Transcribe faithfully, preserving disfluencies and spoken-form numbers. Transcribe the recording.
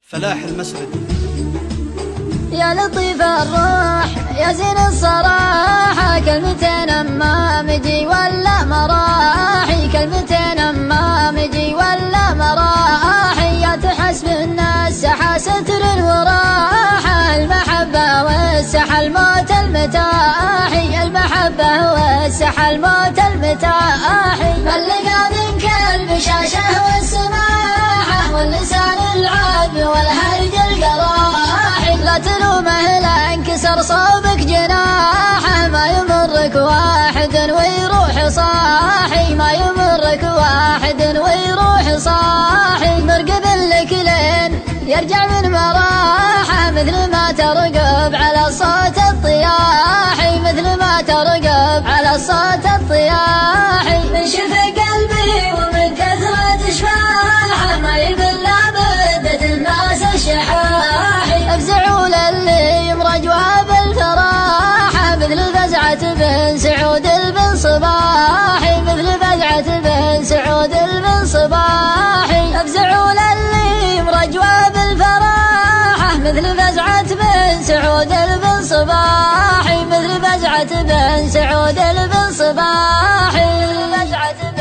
فلاح المسردي. يا لطيف الروح يا زين الصراحة، كلمتين اما مجي ولا مراحي، كلمتين اما مجي ولا مراحي، يا تحسب الناس سحا ستر وراحة، المحبة والسحا الموت المتاحي، المحبة والسحا الموت المتاحي، بلغ منك البشاشة والسماحة واللسان العذب والهرج القراحي، لا تلومه لا انكسر صوبك جناحه، ما يمرك واحد ويروح صاحي، ما يمرك واحد ويروح صاحي، مرقب لك لين يرجع من مراحه، مثل ما ترقب على صوت الطياحي، مثل ما ترقب على صوت الطياحي، من شفق قلبي ومن كثرة شفاحه، ما يقل لابدة الناس الشحاحي، افزعوا للي يمرج وهب الفراحه، مثل فزعة بن سعود البن صباحي، مثل فزعة بن سعود البن صباحي، افزعوا للي يمرج وهب الفراحه، مثل فزعة بن سعود البن صباحي، مثل فزعة بن سعود البن صباحي.